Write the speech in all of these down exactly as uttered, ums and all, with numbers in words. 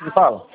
Me fala.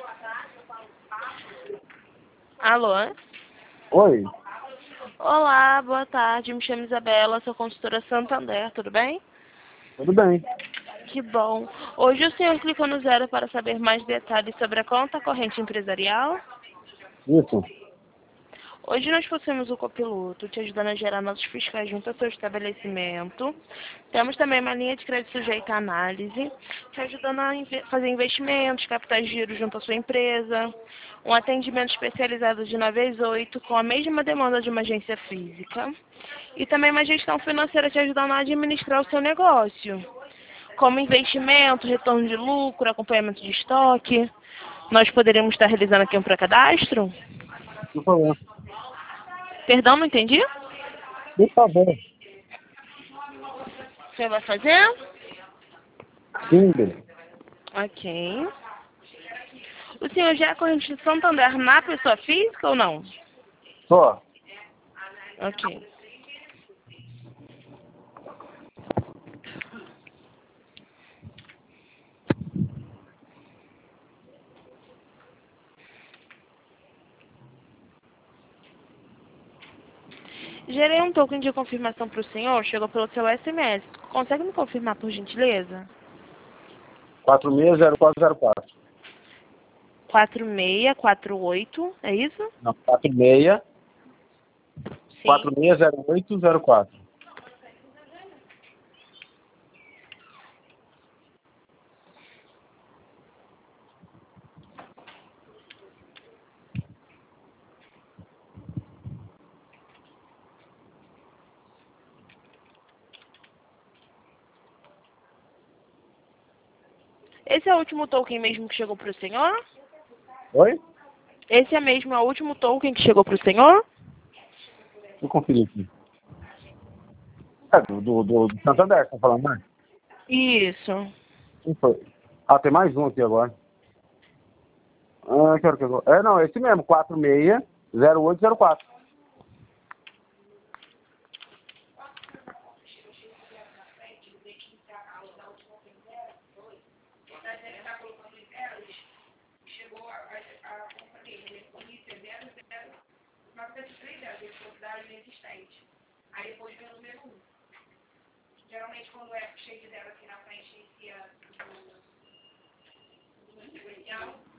Alô? Oi. Olá, boa tarde. Me chamo Isabela, sou consultora Santander, tudo bem? Tudo bem. Que bom. Hoje o senhor clicou no zero para saber mais detalhes sobre a conta corrente empresarial? Isso. Hoje nós possuímos o copiloto, te ajudando a gerar notas fiscais junto ao seu estabelecimento. Temos também uma linha de crédito sujeita à análise, te ajudando a inve- fazer investimentos, capitais de giro junto à sua empresa. Um atendimento especializado de nove às oito, com a mesma demanda de uma agência física. E também uma gestão financeira te ajudando a administrar o seu negócio, como investimento, retorno de lucro, acompanhamento de estoque. Nós poderíamos estar realizando aqui um pré-cadastro? Por favor. Perdão, não entendi? Por favor. Você vai fazer? Sim, bem. Ok. O senhor já é corrente de Santander na pessoa física ou não? Só. Ok. Gerei um token de confirmação para o senhor, chegou pelo seu S M S. Consegue me confirmar, por gentileza? quatro seis zero quatro zero quatro. quatro seis quatro oito, é isso? Não, quatro seis. Sim. quatro seis zero oito zero quatro. Esse é o último token mesmo que chegou para o senhor? Oi? Esse é mesmo o último token que chegou para o senhor? Vou conferir aqui. É, do, do, do, do Santander, tá falando, né? Isso. Quem foi? Ah, tem mais um aqui agora. Ah, quero que eu... É, não, esse mesmo, quatro seis zero oito zero quatro. Aí depois vem o número um. Geralmente quando é cheio de zero aqui na frente inicia o número inicial.